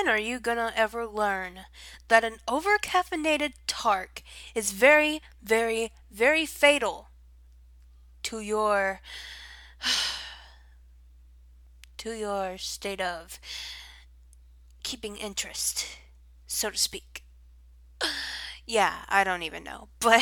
when are you gonna ever learn that an overcaffeinated tark is very, very, very fatal to your state of keeping interest, so to speak? Yeah, I don't even know. But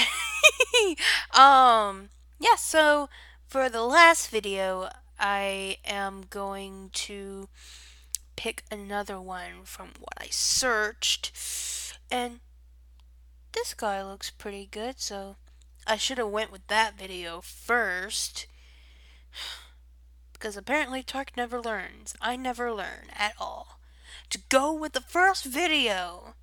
yeah, so for the last video, I am going to pick another one from what I searched. And this guy looks pretty good, so I should have went with that video first. Because apparently Tark never learns. I never learn at all. To go with the first video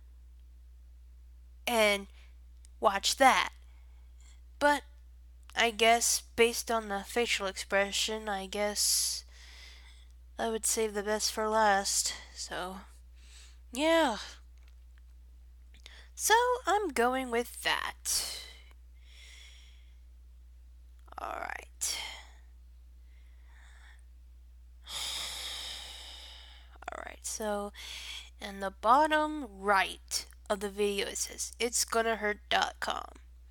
and watch that. But I guess based on the facial expression, I guess I would save the best for last. So, yeah. So, I'm going with that. Alright. Alright, so in the bottom right of the video it says itsgonnahurt.com.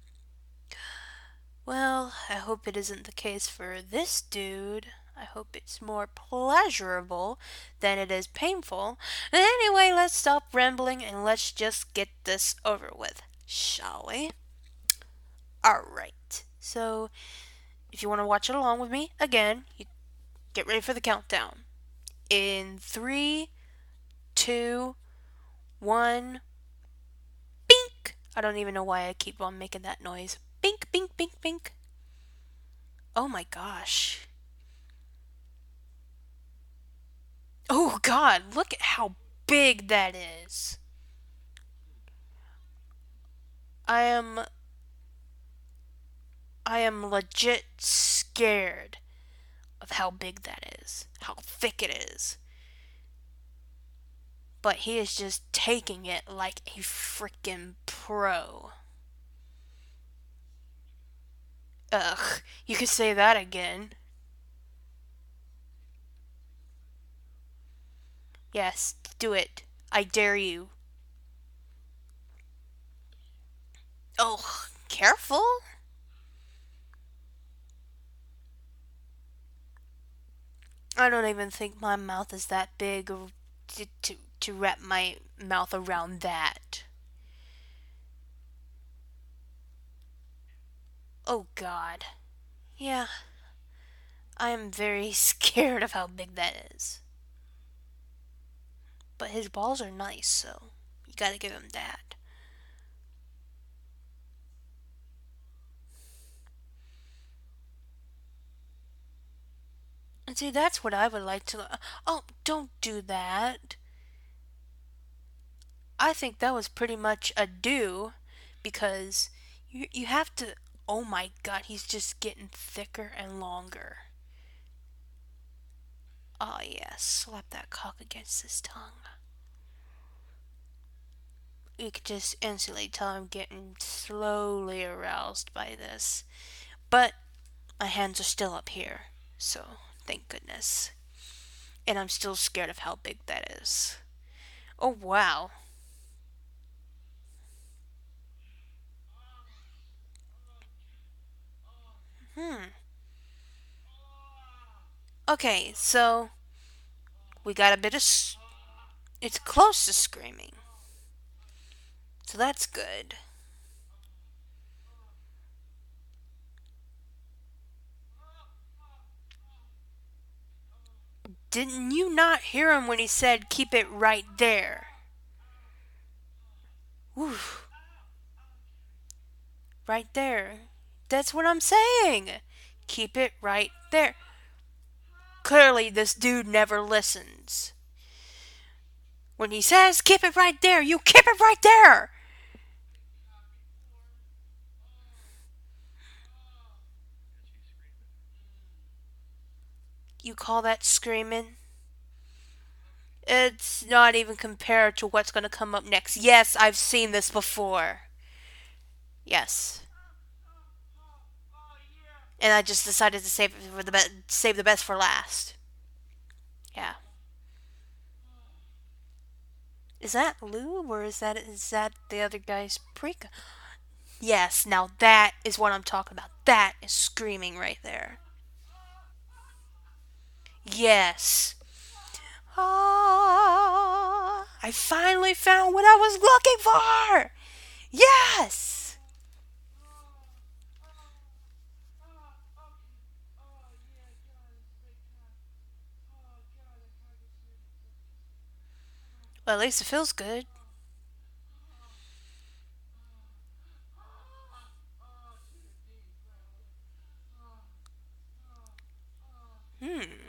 Well, I hope it isn't the case for this dude. I hope it's more pleasurable than it is painful. Anyway, let's stop rambling and let's just get this over with, shall we? Alright, so if you want to watch it along with me, again, you get ready for the countdown. In 3, 2, 1, bink! I don't even know why I keep on making that noise. Bink, bink, bink, bink. Oh my gosh. Oh god, look at how big that is. I am legit scared of how big that is, how thick it is. But he is just taking it like a freaking pro. Ugh, you could say that again. Yes, do it. I dare you. Oh, careful. I don't even think my mouth is that big to wrap my mouth around that. Oh god. Yeah, I am very scared of how big that is. But his balls are nice, so you gotta give him that. And see, that's what I would like to. Oh, don't do that. I think that was pretty much a do because you have to. Oh my god, he's just getting thicker and longer. Oh yes, slap that cock against his tongue. You could just instantly tell I'm getting slowly aroused by this. But my hands are still up here, so thank goodness. And I'm still scared of how big that is. Oh wow. Okay, so we got a bit of. It's close to screaming. So that's good. Didn't you not hear him when he said keep it right there? Oof. Right there. That's what I'm saying. Keep it right there. Clearly, this dude never listens. When he says keep it right there, you keep it right there. You call that screaming? It's not even compared to what's going to come up next. Yes, I've seen this before. Yes. And I just decided to save the best for last. Yeah. Is that lube or is that the other guy's pre? Yes, now that is what I'm talking about. That is screaming right there. Yes. Ah, I finally found what I was looking for. Yes. Well, at least it feels good. Hmm.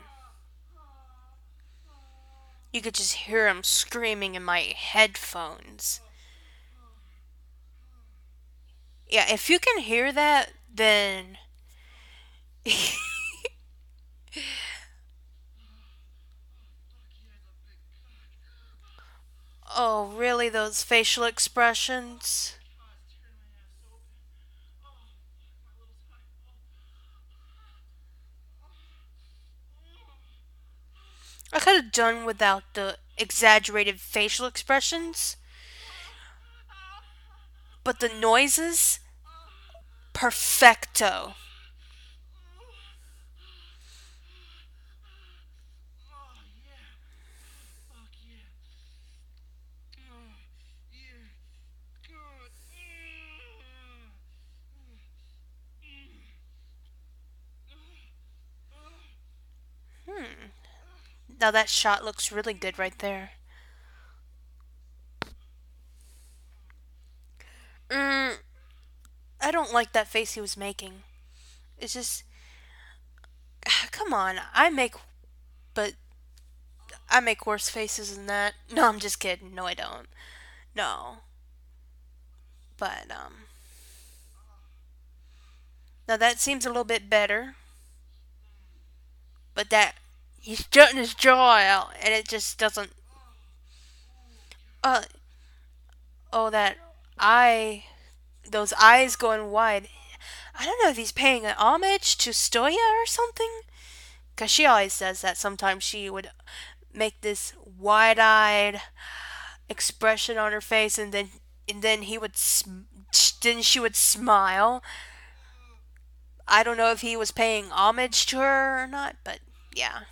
You could just hear him screaming in my headphones. Yeah, if you can hear that, then oh, really? Those facial expressions? I could have done without the exaggerated facial expressions, but the noises, perfecto. Hmm. Now that shot looks really good right there. Mm, I don't like that face he was making. It's just, come on. But I make worse faces than that. No, I'm just kidding. No, I don't. No, but now that seems a little bit better. But that he's jutting his jaw out, and it just doesn't. Uh, oh, that eye, those eyes going wide. I don't know if he's paying an homage to Stoya or something. Cause she always says that. Sometimes she would make this wide-eyed expression on her face, and then then she would smile. I don't know if he was paying homage to her or not, but yeah.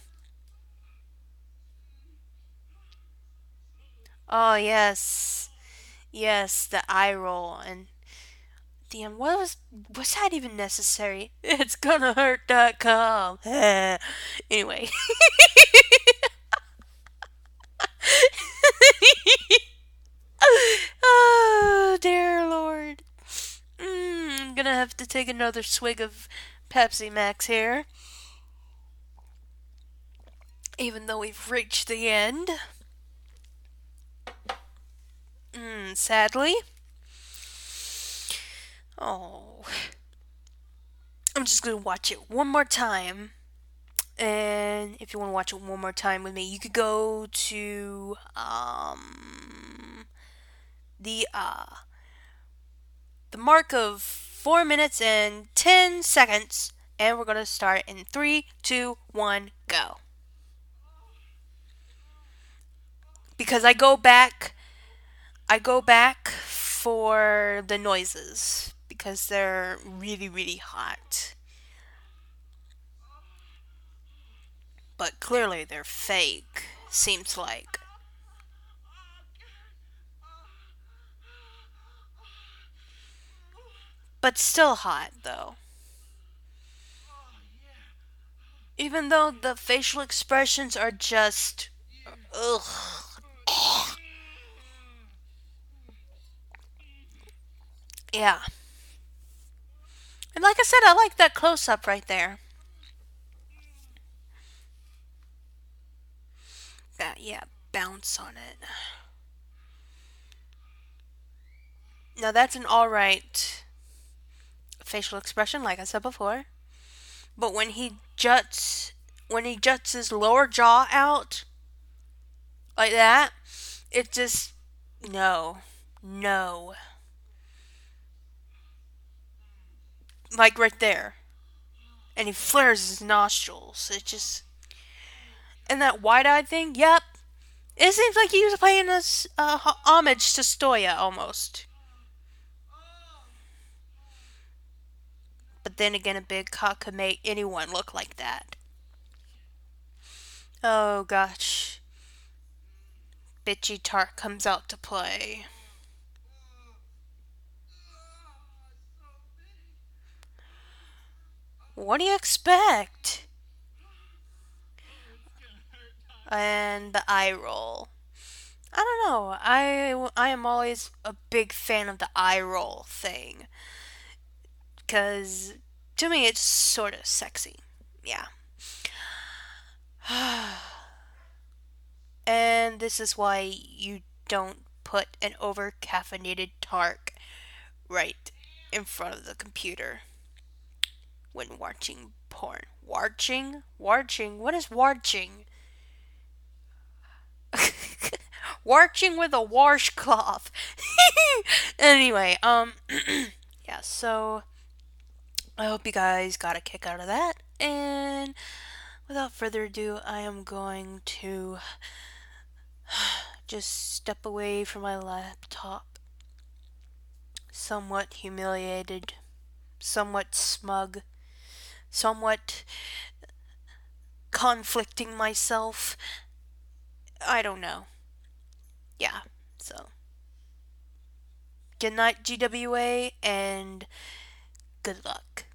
Oh yes, yes, the eye roll and damn, was that even necessary? It's gonna hurt.com. Anyway. Oh dear Lord. I'm gonna have to take another swig of Pepsi Max here, even though we've reached the end. Sadly. Oh, I'm just gonna watch it one more time. And if you want to watch it one more time with me, you could go to the mark of 4 minutes and 10 seconds, and we're gonna start in 3, 2, 1, go. Because I go back for the noises because they're really really hot. But clearly they're fake. Seems like. But still hot though. Even though the facial expressions are just ugh. Yeah. And like I said, I like that close up right there. That yeah, bounce on it. Now that's an alright facial expression, like I said before. But when he juts his lower jaw out like that, it just no, no, like right there, and he flares his nostrils. It just and that wide-eyed thing. Yep, It seems like he was paying us homage to Stoya almost. But then again, a big cock could make anyone look like that. Oh gosh. Bitchy Tart comes out to play. What do you expect? And the eye roll. I don't know. I am always a big fan of the eye roll thing. Because to me, it's sort of sexy. Yeah. And this is why you don't put an over caffeinated tart right in front of the computer when watching porn. Watching? Watching? What is watching? Watching with a washcloth. Anyway, yeah, so I hope you guys got a kick out of that. And without further ado, I am going to just step away from my laptop, somewhat humiliated, somewhat smug, somewhat conflicting myself. I don't know. Yeah, so good night, GWA, and good luck.